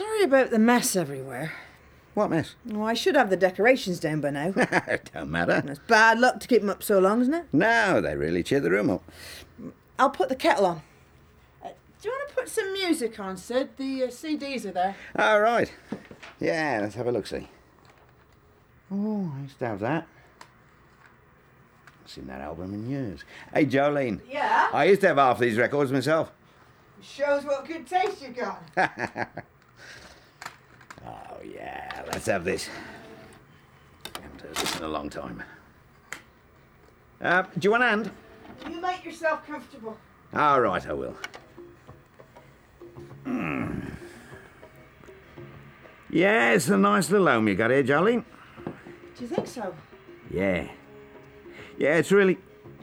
Sorry about the mess everywhere. What mess? Well, I should have the decorations down by now. Don't matter. It's bad luck to keep them up so long, isn't it? No, they really cheer the room up. I'll put the kettle on. Do you want to put some music on, Sid? The CDs are there. All right. Yeah, let's have a look-see. Oh, I used to have that. I've seen that album in years. Hey, Jolene. Yeah? I used to have half these records myself. Shows what good taste you've got. Oh, yeah, let's have this. Haven't heard this in a long time. Do you want a hand? You make yourself comfortable. All right, I will. Yeah, it's a nice little home you got here, Jolene. Do you think so? Yeah. Yeah, it's really...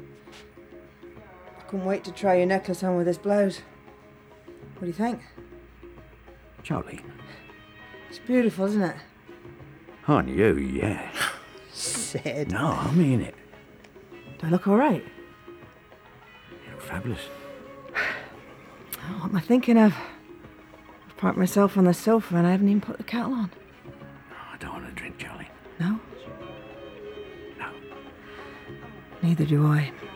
I couldn't wait to try your necklace on with this blouse. What do you think? Jolene. It's beautiful, isn't it? On you, yeah. Sid. No, I mean it. Do I look all right? You look fabulous. Oh, what am I thinking of? I've parked myself on the sofa and I haven't even put the kettle on. Oh, I don't want to drink, Jolene. No? No. Neither do I.